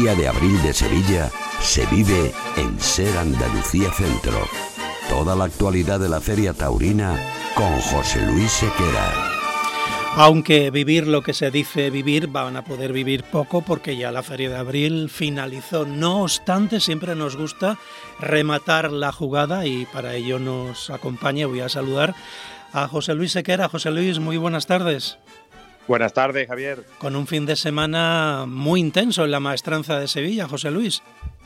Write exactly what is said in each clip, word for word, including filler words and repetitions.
Feria de Abril de Sevilla se vive en Ser Andalucía Centro. Toda la actualidad de la Feria Taurina con José Luis Sequera. Aunque vivir lo que se dice vivir, van a poder vivir poco porque ya la Feria de Abril finalizó. No obstante, siempre nos gusta rematar la jugada y para ello nos acompaña, voy a saludar a José Luis Sequera. José Luis, muy buenas tardes. Buenas tardes, Javier. Con un fin de semana muy intenso en la Maestranza de Sevilla, José Luis.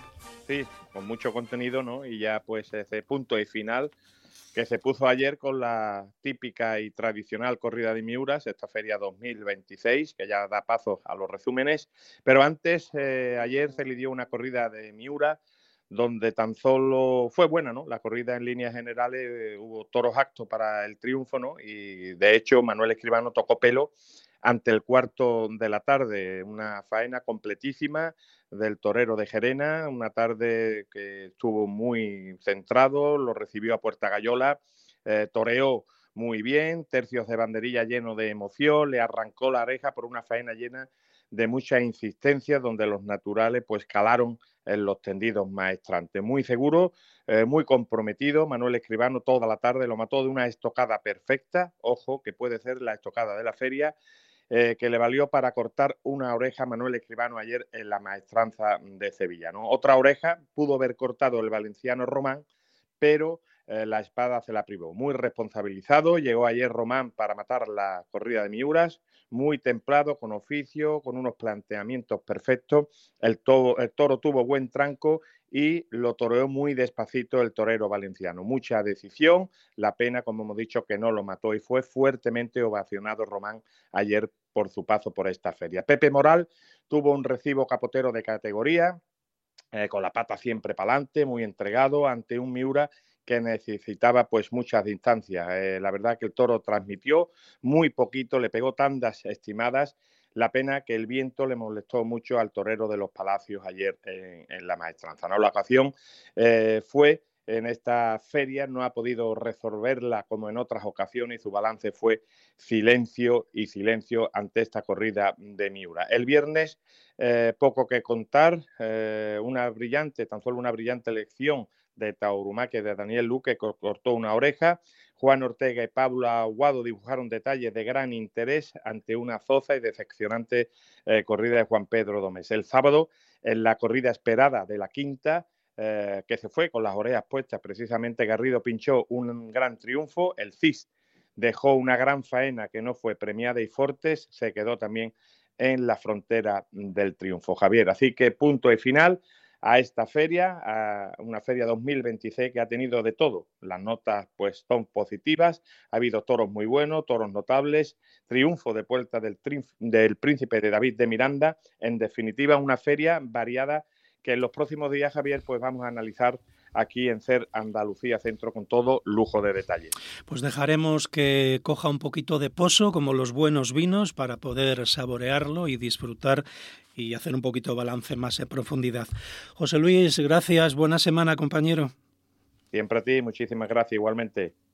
Sí, con mucho contenido, ¿no? Y ya pues ese punto y final que se puso ayer con la típica y tradicional corrida de Miuras, esta feria dos mil veintiséis, que ya da paso a los resúmenes. Pero antes, eh, ayer se lidió una corrida de Miura, donde tan solo fue buena, ¿no? La corrida en líneas generales, eh, hubo toros actos para el triunfo, ¿no? Y de hecho, Manuel Escribano tocó pelo ante el cuarto de la tarde, una faena completísima del torero de Gerena, una tarde que estuvo muy centrado, lo recibió a Puerta Gallola, eh, toreó muy bien, tercios de banderilla lleno de emoción, le arrancó la oreja por una faena llena de mucha insistencia, donde los naturales pues calaron en los tendidos maestrantes. Muy seguro, eh, muy comprometido, Manuel Escribano toda la tarde lo mató de una estocada perfecta, ojo, que puede ser la estocada de la feria, Eh, que le valió para cortar una oreja a Manuel Escribano ayer en la Maestranza de Sevilla, ¿no? Otra oreja pudo haber cortado el valenciano Román, pero eh, la espada se la privó. Muy responsabilizado, llegó ayer Román para matar la corrida de Miuras, muy templado, con oficio, con unos planteamientos perfectos. El, to- el toro tuvo buen tranco y lo toreó muy despacito el torero valenciano. Mucha decisión, la pena, como hemos dicho, que no lo mató y fue fuertemente ovacionado Román ayer por su paso por esta feria. Pepe Moral tuvo un recibo capotero de categoría, eh, con la pata siempre para adelante, muy entregado ante un Miura que necesitaba pues muchas distancias. Eh, la verdad que el toro transmitió muy poquito, le pegó tandas estimadas. La pena que el viento le molestó mucho al torero de los Palacios ayer en, en la Maestranza, ¿no? La ocasión eh, fue en esta feria, no ha podido resolverla como en otras ocasiones y su balance fue silencio y silencio ante esta corrida de Miura. El viernes, eh, poco que contar, eh, una brillante, tan solo una brillante elección de tauromaquia de Daniel Luque, que cortó una oreja. Juan Ortega y Pablo Aguado dibujaron detalles de gran interés ante una zoza y decepcionante eh, corrida de Juan Pedro Domés. El sábado, en la corrida esperada de la quinta, eh, que se fue con las orejas puestas, precisamente Garrido pinchó un gran triunfo. El C I S dejó una gran faena que no fue premiada y Fortes se quedó también en la frontera del triunfo, Javier. Así que punto y final a esta feria, a una feria dos mil veintiséis que ha tenido de todo. Las notas pues son positivas, ha habido toros muy buenos, toros notables, triunfo de Puerta del, del Príncipe de David de Miranda, en definitiva una feria variada que en los próximos días, Javier, pues vamos a analizar aquí en Ser Andalucía Centro con todo lujo de detalle. Pues dejaremos que coja un poquito de pozo, como los buenos vinos, para poder saborearlo y disfrutar y hacer un poquito de balance más en profundidad. José Luis, gracias. Buena semana, compañero. Siempre a ti. Muchísimas gracias. Igualmente.